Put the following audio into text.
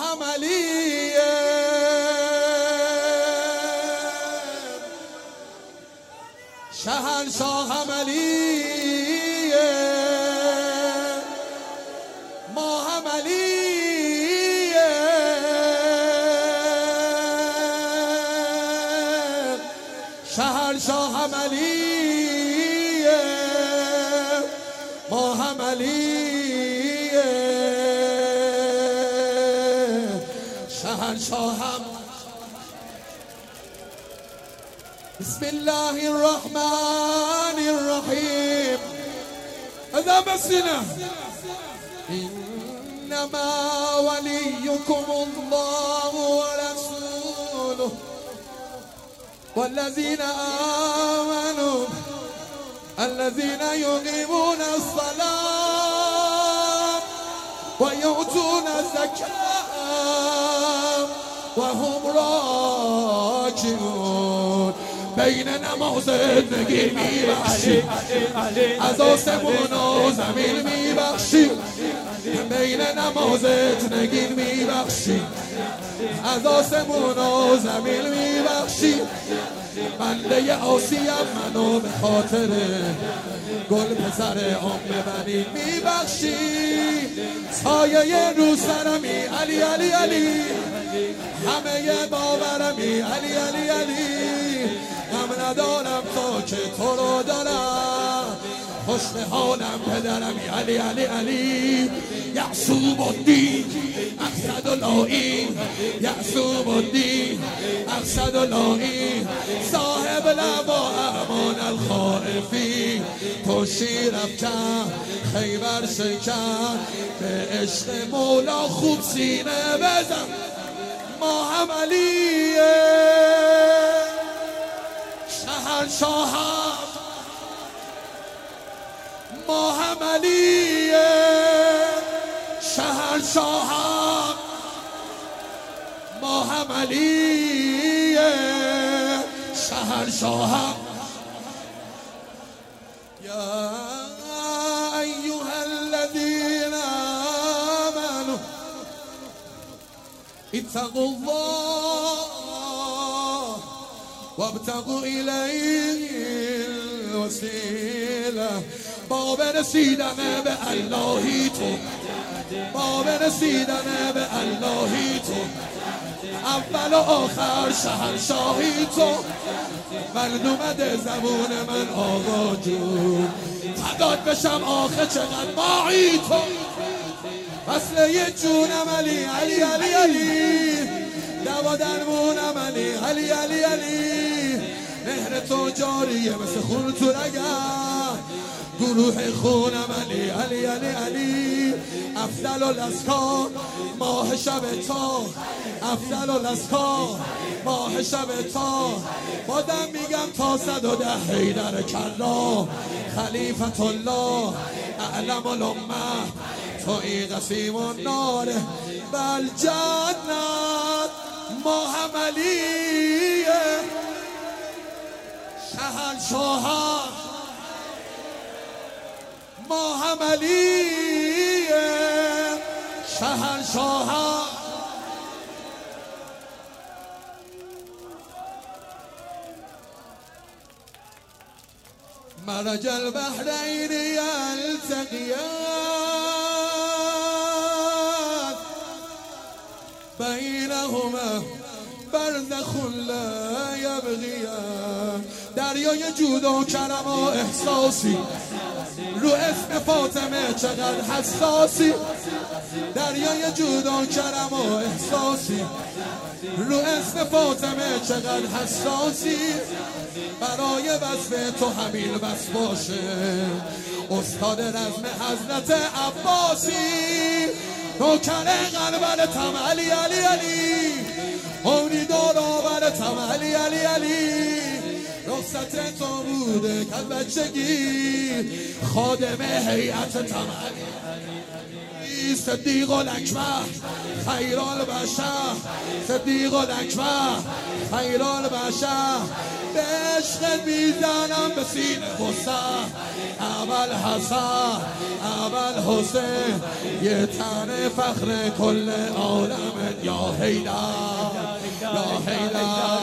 هم علیه شهنشاه هم علیه ما هم علیه شهنشاه هم علیه ما هم علیه شهنشاه هم بسم الله الرحمن الرحيم هذا مسنا إنما وليكم الله ورسوله والذين آمنوا الذين يقيمون الصلاة ويؤتون الزكاة وهم راكعون بین نماز زندگی میبخشی از آسمون و زمین میبخشی بین نماز زندگی میبخشی از آسمون و زمین میبخشی بنده عاصیم منو به خاطر گل پسر بنی میبخشی سایه رو سرمی علی علی علی همه باورمی علی علی علی غم ندارم تا که تو رو دارم خوش حالم پدرمی علی علی علی یعصوب الدین اقصد اللهی یعصوب الدین اقصد اللهی صاحب لوا امان الخائفی تو شیر افکن خیبر شکن به عشق مولا خوب سینه بزن ما هم علیه شهنشاهم ما هم علیه شهنشاهم ما هم علیه شهنشاهم یا ایها الذین آمنوا اتقوا الله وابتغوا الیه الوسیله باب رسیدن به اللهی تو باب رسیدن به اللهی تو اول و آخر شهنشاهی تو ولد اومده زبون من آقا جون فدات بشم آخه چقدر ماهی تو وصله جونم علی علی علی علی دوا درمونم علی علی علی علی مهر تو جاریه مثل خون تو رگم گروه خونم علی علی علی علی افضل الاسکار ماه شب تا افضل الاسکار ماه شب تا بادم میگم تا 110 حیدر کرام خلیفت الله اعلم الامه توی قسیم النار بل جنت ما هم علیه شهنشاهم ما هم علیه شهنشاهم مرج البحرین یلتقیان بینهما برزخ لا یبغیان دریای جود و کرم و احساسی رو اسم فاطمه چقدر حساسی دریای جود و کرم و احساسی رو اسم فاطمه چقدر حساسی برای وصف تو همین بس باشه استاد رزم حضرت عباسی نوکر قلبتم علی علی علی امید داورتم علی علی علی وسط تو بوده که بچگی خادم هیئت تمامی صدیق الاکبر خیر البشر صدیق الاکبر خیر البشر به عشق میزنم به سینه حسین اول حسن اول حسین یه تن فخر کل عالم یا حیدر یا حیدر